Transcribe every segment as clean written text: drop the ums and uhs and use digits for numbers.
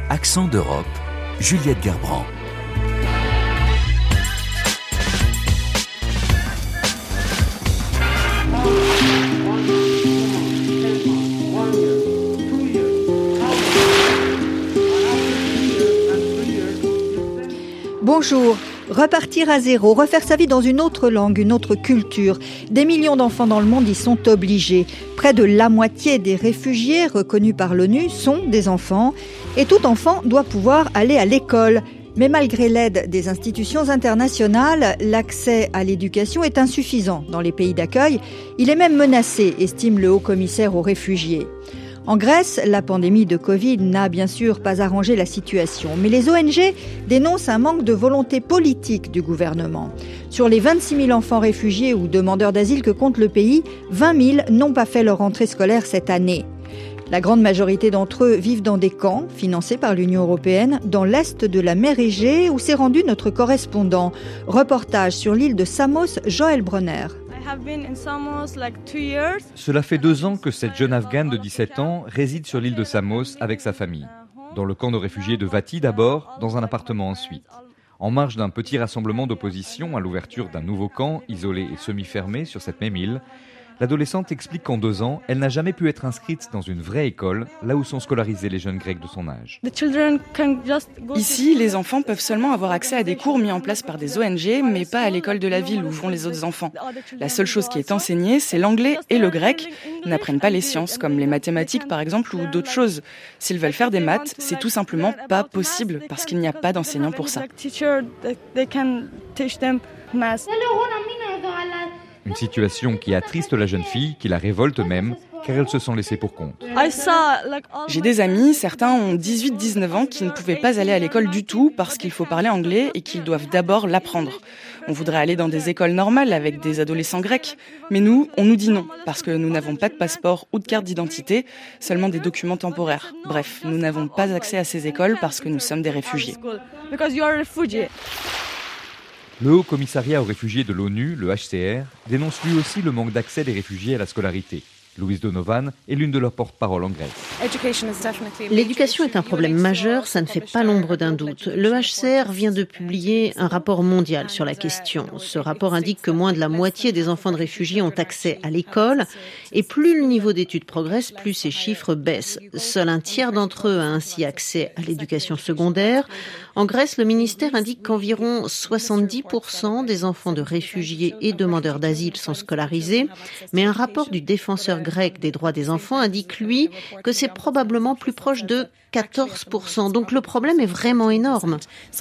Accent d'Europe, Juliette Gerbrand. Bonjour. Repartir à zéro, refaire sa vie dans une autre langue, une autre culture. Des millions d'enfants dans le monde y sont obligés. Près de la moitié des réfugiés reconnus par l'ONU sont des enfants. Et tout enfant doit pouvoir aller à l'école. Mais malgré l'aide des institutions internationales, l'accès à l'éducation est insuffisant dans les pays d'accueil. Il est même menacé, estime le haut-commissaire aux réfugiés. En Grèce, la pandémie de Covid n'a bien sûr pas arrangé la situation, mais les ONG dénoncent un manque de volonté politique du gouvernement. Sur les 26 000 enfants réfugiés ou demandeurs d'asile que compte le pays, 20 000 n'ont pas fait leur rentrée scolaire cette année. La grande majorité d'entre eux vivent dans des camps financés par l'Union européenne dans l'est de la mer Égée où s'est rendu notre correspondant. Reportage sur l'île de Samos, Joël Bronner. Cela fait 2 ans que cette jeune Afghane de 17 ans réside sur l'île de Samos avec sa famille. Dans le camp de réfugiés de Vati d'abord, dans un appartement ensuite. En marge d'un petit rassemblement d'opposition à l'ouverture d'un nouveau camp, isolé et semi-fermé sur cette même île, l'adolescente explique qu'en 2 ans, elle n'a jamais pu être inscrite dans une vraie école, là où sont scolarisés les jeunes Grecs de son âge. Ici, les enfants peuvent seulement avoir accès à des cours mis en place par des ONG, mais pas à l'école de la ville où vont les autres enfants. La seule chose qui est enseignée, c'est l'anglais et le grec. Ils n'apprennent pas les sciences, comme les mathématiques par exemple, ou d'autres choses. S'ils veulent faire des maths, c'est tout simplement pas possible, parce qu'il n'y a pas d'enseignants pour ça. Une situation qui attriste la jeune fille, qui la révolte même, car elle se sent laissée pour compte. J'ai des amis, certains ont 18-19 ans, qui ne pouvaient pas aller à l'école du tout parce qu'il faut parler anglais et qu'ils doivent d'abord l'apprendre. On voudrait aller dans des écoles normales avec des adolescents grecs. Mais nous, on nous dit non, parce que nous n'avons pas de passeport ou de carte d'identité, seulement des documents temporaires. Bref, nous n'avons pas accès à ces écoles parce que nous sommes des réfugiés. Le Haut Commissariat aux réfugiés de l'ONU, le HCR, dénonce lui aussi le manque d'accès des réfugiés à la scolarité. Louise Donovan est l'une de leurs porte-parole en Grèce. L'éducation est un problème majeur, ça ne fait pas l'ombre d'un doute. Le HCR vient de publier un rapport mondial sur la question. Ce rapport indique que moins de la moitié des enfants de réfugiés ont accès à l'école et plus le niveau d'études progresse, plus ces chiffres baissent. Seul un tiers d'entre eux a ainsi accès à l'éducation secondaire. En Grèce, le ministère indique qu'environ 70% des enfants de réfugiés et demandeurs d'asile sont scolarisés, mais un rapport du défenseur grec des droits des enfants indique, lui, que c'est probablement plus proche de 14%. Donc le problème est vraiment énorme.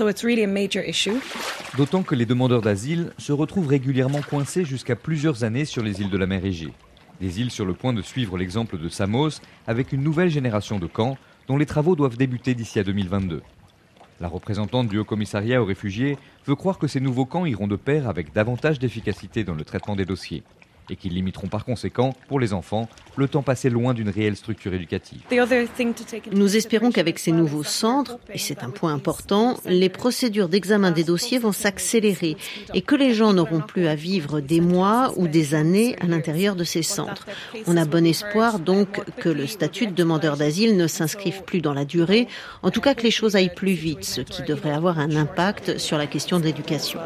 D'autant que les demandeurs d'asile se retrouvent régulièrement coincés jusqu'à plusieurs années sur les îles de la mer Égée. Des îles sur le point de suivre l'exemple de Samos, avec une nouvelle génération de camps dont les travaux doivent débuter d'ici à 2022. La représentante du Haut-Commissariat aux réfugiés veut croire que ces nouveaux camps iront de pair avec davantage d'efficacité dans le traitement des dossiers et qu'ils limiteront par conséquent, pour les enfants, le temps passé loin d'une réelle structure éducative. Nous espérons qu'avec ces nouveaux centres, et c'est un point important, les procédures d'examen des dossiers vont s'accélérer et que les gens n'auront plus à vivre des mois ou des années à l'intérieur de ces centres. On a bon espoir donc que le statut de demandeur d'asile ne s'inscrive plus dans la durée, en tout cas que les choses aillent plus vite, ce qui devrait avoir un impact sur la question de l'éducation.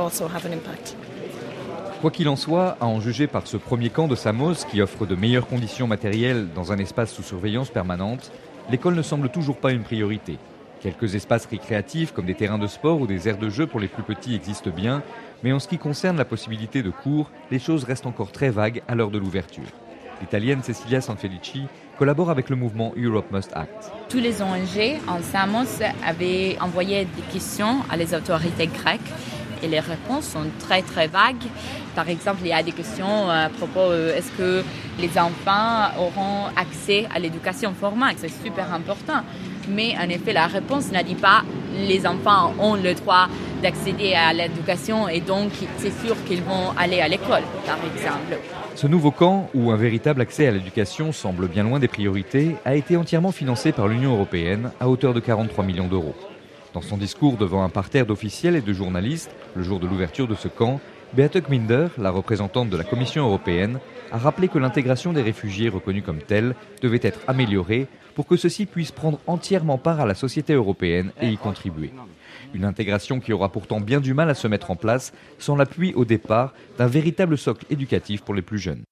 Quoi qu'il en soit, à en juger par ce premier camp de Samos qui offre de meilleures conditions matérielles dans un espace sous surveillance permanente, l'école ne semble toujours pas une priorité. Quelques espaces récréatifs comme des terrains de sport ou des aires de jeu pour les plus petits existent bien, mais en ce qui concerne la possibilité de cours, les choses restent encore très vagues à l'heure de l'ouverture. L'Italienne Cecilia Sanfelici collabore avec le mouvement Europe Must Act. Tous les ONG en Samos avaient envoyé des questions à les autorités grecques. Et les réponses sont très très vagues. Par exemple, il y a des questions à propos est-ce que les enfants auront accès à l'éducation formelle? C'est super important. Mais en effet, la réponse n'a dit pas les enfants ont le droit d'accéder à l'éducation et donc c'est sûr qu'ils vont aller à l'école, par exemple. Ce nouveau camp, où un véritable accès à l'éducation semble bien loin des priorités, a été entièrement financé par l'Union européenne à hauteur de 43 millions d'euros. Dans son discours devant un parterre d'officiels et de journalistes, le jour de l'ouverture de ce camp, Beate Gminder, la représentante de la Commission européenne, a rappelé que l'intégration des réfugiés reconnus comme tels devait être améliorée pour que ceux-ci puissent prendre entièrement part à la société européenne et y contribuer. Une intégration qui aura pourtant bien du mal à se mettre en place sans l'appui au départ d'un véritable socle éducatif pour les plus jeunes.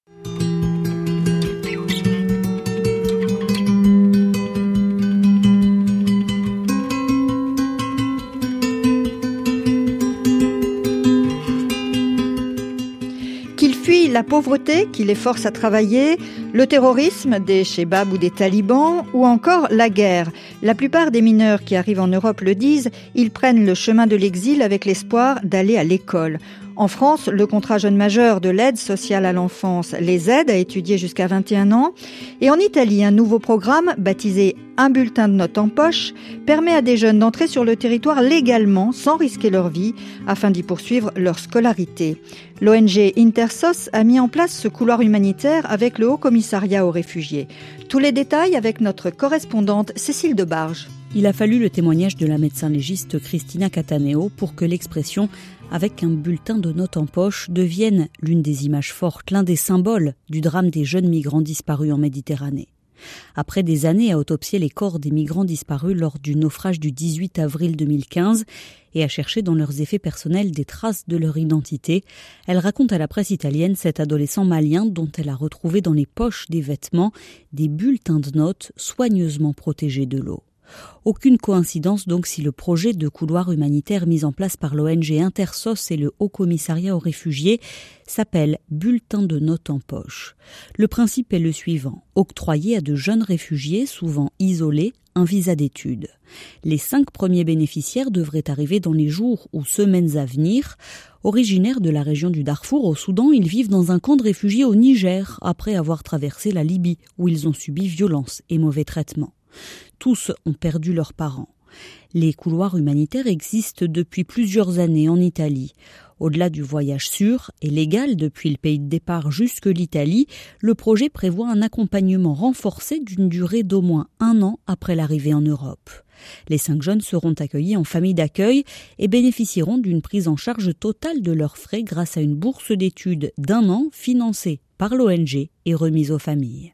La pauvreté qui les force à travailler, le terrorisme des Chebabs ou des talibans ou encore la guerre. La plupart des mineurs qui arrivent en Europe le disent, ils prennent le chemin de l'exil avec l'espoir d'aller à l'école. En France, le contrat jeune majeur de l'aide sociale à l'enfance les aide à étudier jusqu'à 21 ans. Et en Italie, un nouveau programme baptisé Un bulletin de notes en poche permet à des jeunes d'entrer sur le territoire légalement sans risquer leur vie afin d'y poursuivre leur scolarité. L'ONG Intersos a mis en place ce couloir humanitaire avec le Haut Commissariat aux réfugiés. Tous les détails avec notre correspondante Cécile Debarge. Il a fallu le témoignage de la médecin légiste Cristina Cataneo pour que l'expression « avec un bulletin de notes en poche » devienne l'une des images fortes, l'un des symboles du drame des jeunes migrants disparus en Méditerranée. Après des années à autopsier les corps des migrants disparus lors du naufrage du 18 avril 2015 et à chercher dans leurs effets personnels des traces de leur identité, elle raconte à la presse italienne cet adolescent malien dont elle a retrouvé dans les poches des vêtements des bulletins de notes soigneusement protégés de l'eau. Aucune coïncidence donc si le projet de couloir humanitaire mis en place par l'ONG Intersos et le Haut Commissariat aux réfugiés s'appelle « Bulletin de notes en poche ». Le principe est le suivant, octroyer à de jeunes réfugiés, souvent isolés, un visa d'études. Les 5 premiers bénéficiaires devraient arriver dans les jours ou semaines à venir. Originaires de la région du Darfour au Soudan, ils vivent dans un camp de réfugiés au Niger après avoir traversé la Libye où ils ont subi violences et mauvais traitements. Tous ont perdu leurs parents. Les couloirs humanitaires existent depuis plusieurs années en Italie. Au-delà du voyage sûr et légal depuis le pays de départ jusque l'Italie, le projet prévoit un accompagnement renforcé d'une durée d'au moins 1 an après l'arrivée en Europe. Les 5 jeunes seront accueillis en famille d'accueil et bénéficieront d'une prise en charge totale de leurs frais grâce à une bourse d'études d'1 an financée par l'ONG et remise aux familles.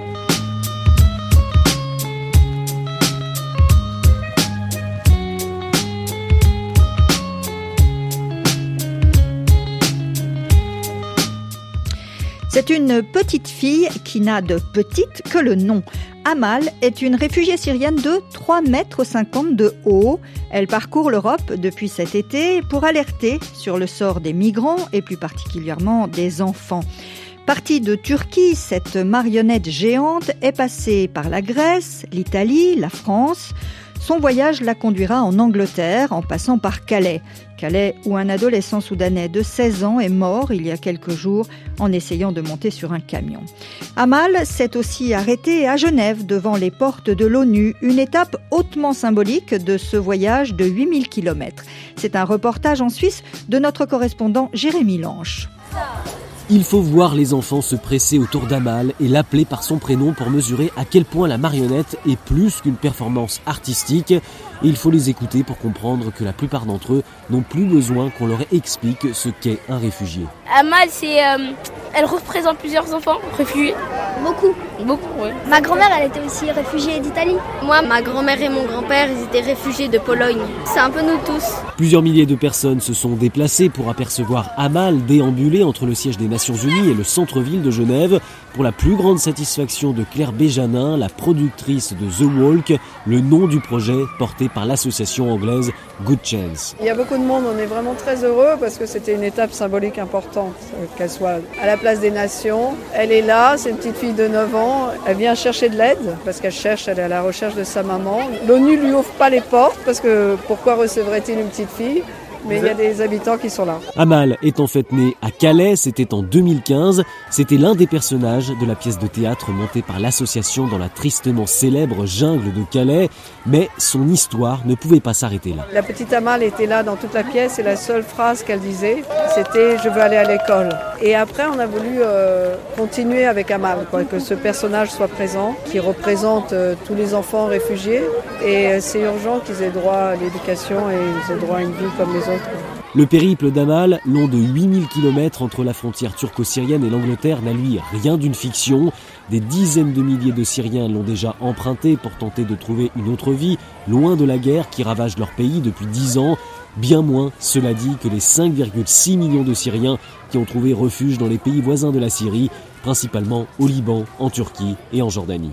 C'est une petite fille qui n'a de petite que le nom. Amal est une réfugiée syrienne de 3,50 mètres de haut. Elle parcourt l'Europe depuis cet été pour alerter sur le sort des migrants et plus particulièrement des enfants. Partie de Turquie, cette marionnette géante est passée par la Grèce, l'Italie, la France. Son voyage la conduira en Angleterre en passant par Calais. Calais où un adolescent soudanais de 16 ans est mort il y a quelques jours en essayant de monter sur un camion. Amal s'est aussi arrêtée à Genève devant les portes de l'ONU, une étape hautement symbolique de ce voyage de 8000 km. C'est un reportage en Suisse de notre correspondant Jérémy Lanche. Il faut voir les enfants se presser autour d'Amal et l'appeler par son prénom pour mesurer à quel point la marionnette est plus qu'une performance artistique. Et il faut les écouter pour comprendre que la plupart d'entre eux n'ont plus besoin qu'on leur explique ce qu'est un réfugié. Amal, elle représente plusieurs enfants réfugiés. Beaucoup, oui. Ma grand-mère, elle était aussi réfugiée d'Italie. Moi, ma grand-mère et mon grand-père, ils étaient réfugiés de Pologne. C'est un peu nous tous. Plusieurs milliers de personnes se sont déplacées pour apercevoir Amal déambuler entre le siège des Nations Unies et le centre-ville de Genève, pour la plus grande satisfaction de Claire Béjanin, la productrice de The Walk, le nom du projet porté par l'association anglaise Good Chance. Il y a beaucoup de monde, on est vraiment très heureux parce que c'était une étape symbolique importante, qu'elle soit à la place des nations. Elle est là, c'est une petite fille de 9 ans, elle vient chercher de l'aide parce elle est à la recherche de sa maman. L'ONU lui ouvre pas les portes parce que pourquoi recevrait-il une petite fille ? Mais il y a des habitants qui sont là. Amal est en fait née à Calais, c'était en 2015. C'était l'un des personnages de la pièce de théâtre montée par l'association dans la tristement célèbre jungle de Calais. Mais son histoire ne pouvait pas s'arrêter là. La petite Amal était là dans toute la pièce et la seule phrase qu'elle disait, c'était « Je veux aller à l'école ». Et après, on a voulu continuer avec Amal, que ce personnage soit présent, qui représente tous les enfants réfugiés. Et c'est urgent qu'ils aient droit à l'éducation et ils aient droit à une vie comme les autres. Le périple d'Amal, long de 8000 km entre la frontière turco-syrienne et l'Angleterre, n'a lui rien d'une fiction. Des dizaines de milliers de Syriens l'ont déjà emprunté pour tenter de trouver une autre vie, loin de la guerre qui ravage leur pays depuis 10 ans. Bien moins, cela dit, que les 5,6 millions de Syriens qui ont trouvé refuge dans les pays voisins de la Syrie, principalement au Liban, en Turquie et en Jordanie.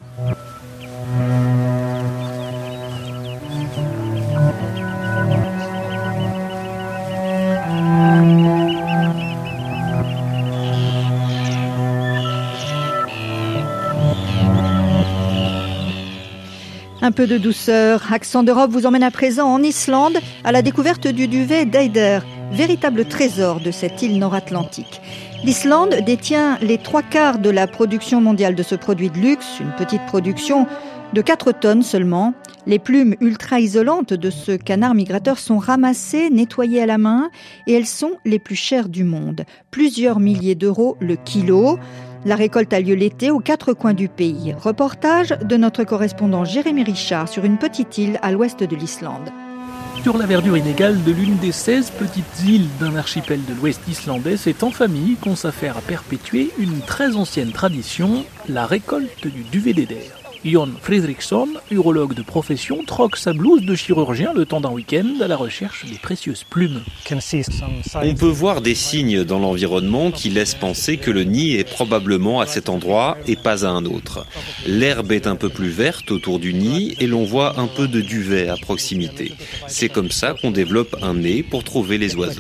Un peu de douceur. Accent d'Europe vous emmène à présent en Islande à la découverte du duvet d'Eider, véritable trésor de cette île nord-atlantique. L'Islande détient les 3/4 de la production mondiale de ce produit de luxe, une petite production de 4 tonnes seulement. Les plumes ultra-isolantes de ce canard migrateur sont ramassées, nettoyées à la main et elles sont les plus chères du monde. Plusieurs milliers d'euros le kilo. La récolte a lieu l'été aux 4 coins du pays. Reportage de notre correspondant Jérémy Richard sur une petite île à l'ouest de l'Islande. Sur la verdure inégale de l'une des 16 petites îles d'un archipel de l'ouest islandais, c'est en famille qu'on s'affaire à perpétuer une très ancienne tradition, la récolte du duvet d'Eider. Jon Fredriksson, urologue de profession, troque sa blouse de chirurgien le temps d'un week-end à la recherche des précieuses plumes. On peut voir des signes dans l'environnement qui laissent penser que le nid est probablement à cet endroit et pas à un autre. L'herbe est un peu plus verte autour du nid et l'on voit un peu de duvet à proximité. C'est comme ça qu'on développe un nez pour trouver les oiseaux.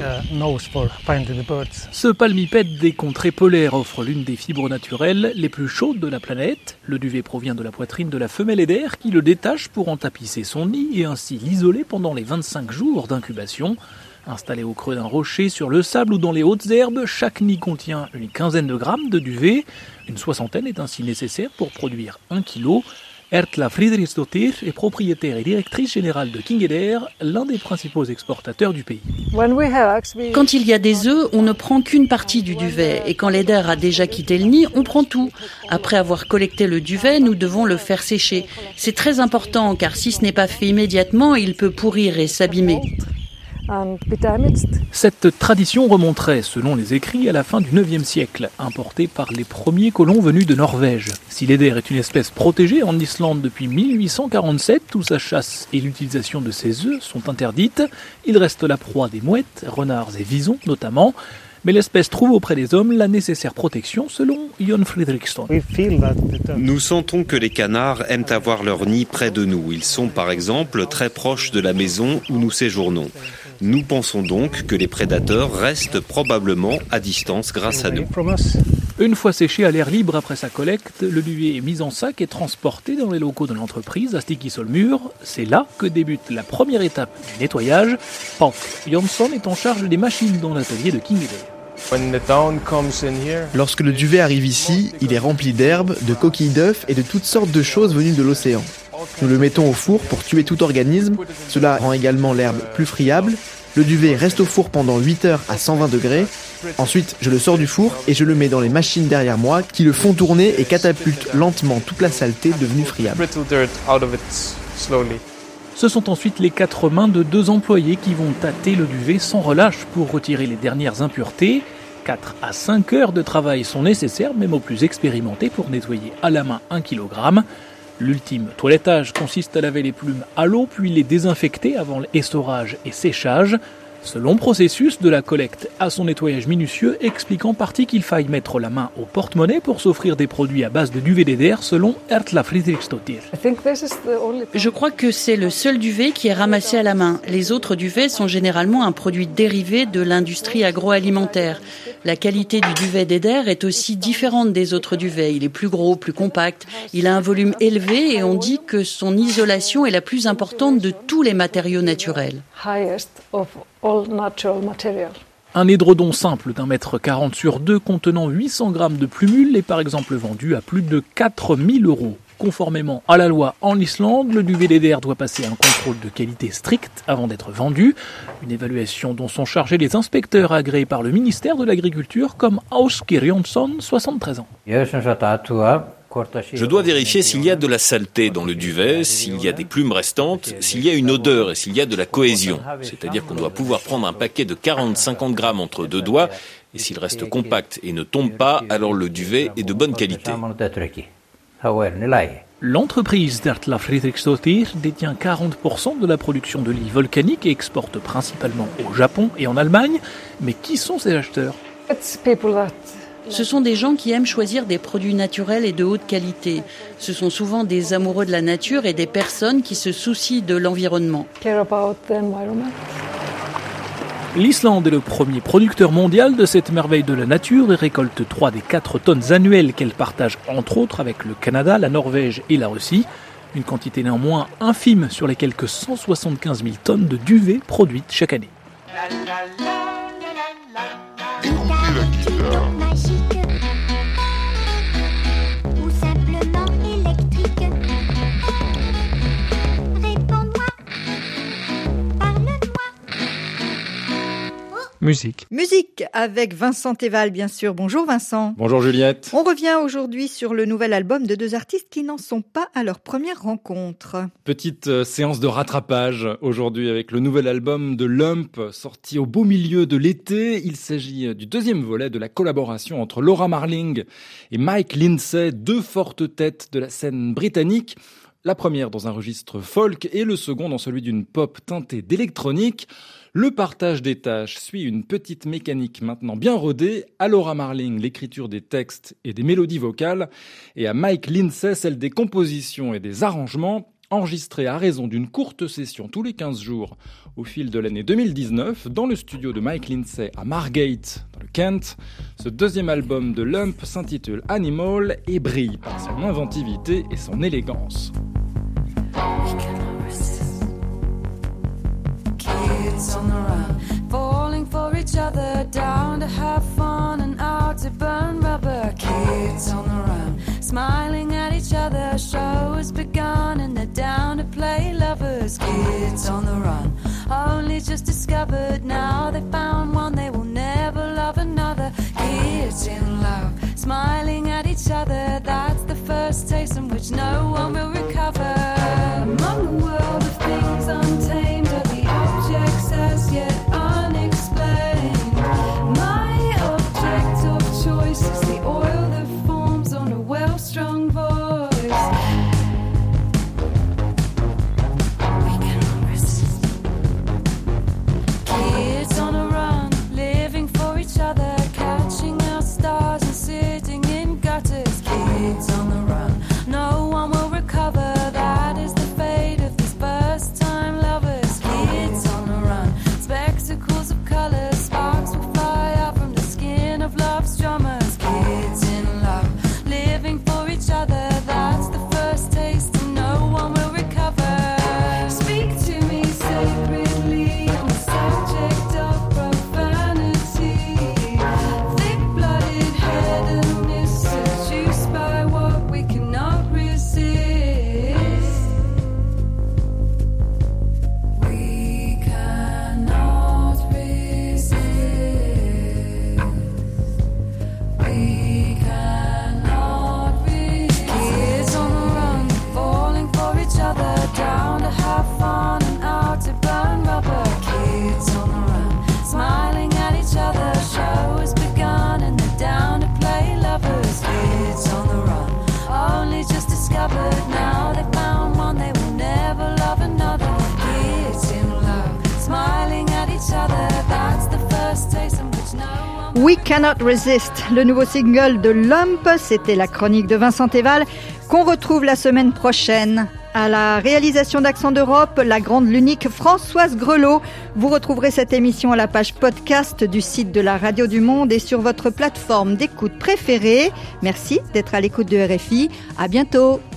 Ce palmipède des contrées polaires offre l'une des fibres naturelles les plus chaudes de la planète. Le duvet provient de la poitrine de la femelle Eider qui le détache pour en tapisser son nid et ainsi l'isoler pendant les 25 jours d'incubation. Installé au creux d'un rocher, sur le sable ou dans les hautes herbes, chaque nid contient une quinzaine de grammes de duvet. Une soixantaine est ainsi nécessaire pour produire 1 kilo. Erla Fridriksdottir est propriétaire et directrice générale de King Eider, l'un des principaux exportateurs du pays. Quand il y a des œufs, on ne prend qu'une partie du duvet et quand l'Eider a déjà quitté le nid, on prend tout. Après avoir collecté le duvet, nous devons le faire sécher. C'est très important car si ce n'est pas fait immédiatement, il peut pourrir et s'abîmer. Cette tradition remonterait, selon les écrits, à la fin du IXe siècle, importée par les premiers colons venus de Norvège. Si l'Eider est une espèce protégée en Islande depuis 1847, où sa chasse et l'utilisation de ses œufs sont interdites, il reste la proie des mouettes, renards et visons notamment. Mais l'espèce trouve auprès des hommes la nécessaire protection, selon Jon Fredriksson. Nous sentons que les canards aiment avoir leur nid près de nous. Ils sont par exemple très proches de la maison où nous séjournons. Nous pensons donc que les prédateurs restent probablement à distance grâce à nous. Une fois séché à l'air libre après sa collecte, le duvet est mis en sac et transporté dans les locaux de l'entreprise à Stykkishólmur. C'est là que débute la première étape du nettoyage. Páll Jónsson est en charge des machines dans l'atelier de King Eider. Lorsque le duvet arrive ici, il est rempli d'herbes, de coquilles d'œufs et de toutes sortes de choses venues de l'océan. Nous le mettons au four pour tuer tout organisme. Cela rend également l'herbe plus friable. Le duvet reste au four pendant 8 heures à 120 degrés. Ensuite, je le sors du four et je le mets dans les machines derrière moi qui le font tourner et catapultent lentement toute la saleté devenue friable. Ce sont ensuite les 4 mains de 2 employés qui vont tâter le duvet sans relâche pour retirer les dernières impuretés. 4 à 5 heures de travail sont nécessaires, même aux plus expérimentés, pour nettoyer à la main 1 kg. L'ultime toilettage consiste à laver les plumes à l'eau, puis les désinfecter avant essorage et séchage. Ce long processus de la collecte à son nettoyage minutieux explique en partie qu'il faille mettre la main au porte-monnaie pour s'offrir des produits à base de duvet d'Eider, selon Erla Fridriksdottir. Je crois que c'est le seul duvet qui est ramassé à la main. Les autres duvets sont généralement un produit dérivé de l'industrie agroalimentaire. La qualité du duvet d'Eider est aussi différente des autres duvets. Il est plus gros, plus compact, il a un volume élevé et on dit que son isolation est la plus importante de tous les matériaux naturels. Un édredon simple d'1,40 m sur 2 contenant 800 grammes de plumule est par exemple vendu à plus de 4 000 €. Conformément à la loi en Islande, le duvet d'Eider doit passer un contrôle de qualité strict avant d'être vendu. Une évaluation dont sont chargés les inspecteurs agréés par le ministère de l'Agriculture comme Ásgeir Jónsson, 73 ans. Je dois vérifier s'il y a de la saleté dans le duvet, s'il y a des plumes restantes, s'il y a une odeur et s'il y a de la cohésion. C'est-à-dire qu'on doit pouvoir prendre un paquet de 40-50 grammes entre deux doigts et s'il reste compact et ne tombe pas, alors le duvet est de bonne qualité. L'entreprise d'Ertla Friedrichsdottir détient 40% de la production de lits volcaniques et exporte principalement au Japon et en Allemagne. Mais qui sont ces acheteurs ? Ce sont des gens qui aiment choisir des produits naturels et de haute qualité. Ce sont souvent des amoureux de la nature et des personnes qui se soucient de l'environnement. L'Islande est le premier producteur mondial de cette merveille de la nature et récolte 3 des 4 tonnes annuelles qu'elle partage entre autres avec le Canada, la Norvège et la Russie. Une quantité néanmoins infime sur les quelques 175 000 tonnes de duvet produites chaque année. Musique avec Vincent Théval, bien sûr. Bonjour Vincent. Bonjour Juliette. On revient aujourd'hui sur le nouvel album de 2 artistes qui n'en sont pas à leur première rencontre. Petite séance de rattrapage aujourd'hui avec le nouvel album de Lump, sorti au beau milieu de l'été. Il s'agit du 2e volet de la collaboration entre Laura Marling et Mike Lindsay, 2 fortes têtes de la scène britannique. La première dans un registre folk et le second dans celui d'une pop teintée d'électronique. Le partage des tâches suit une petite mécanique maintenant bien rodée. À Laura Marling, l'écriture des textes et des mélodies vocales. Et à Mike Lindsay, celle des compositions et des arrangements, enregistrés à raison d'une courte session tous les 15 jours au fil de l'année 2019 dans le studio de Mike Lindsay à Margate, dans le Kent. Ce 2e album de Lump s'intitule Animal et brille par son inventivité et son élégance. Kids on the run, falling for each other, down to have fun and out to burn rubber. Kids on the run, smiling at each other, show has begun and they're down to play lovers. Kids on the run, only just discovered, now they found one, they will never love another. Kids in love, smiling at each other, that's the first taste from which no one will recover. Among the world of things untamed are the objects as yet unexplained. My object of choice is the oil that forms on a well-strung voice. We cannot resist. Kids on a run, living for each other, catching our stars and sitting in gutters. Kids on the run, no one will recover. That is the fate of these first-time lovers. Kids on the run, spectacles of color, sparks will fly out from the skin of love's drummers. Kids in love, living for each other, that's the first taste and no one will recover. Speak to me sacredly on the subject of profanity. Thick-blooded hedonists seduced by what we cannot resist. We cannot resist. We cannot resist. Kids on the run, falling for each other, down to have fun and out to burn rubber. Kids on the run, smiling at each other, show has begun and they're down to play lovers. Kids on the run, only just discovered, now they found one, they will never love another. Kids in love, smiling at each other, that's the first taste in which no one... We Cannot Resist, le nouveau single de Lump, c'était la chronique de Vincent Théval, qu'on retrouve la semaine prochaine. À la réalisation d'Accent d'Europe, la grande, l'unique Françoise Grelot. Vous retrouverez cette émission à la page podcast du site de la Radio du Monde et sur votre plateforme d'écoute préférée. Merci d'être à l'écoute de RFI. À bientôt.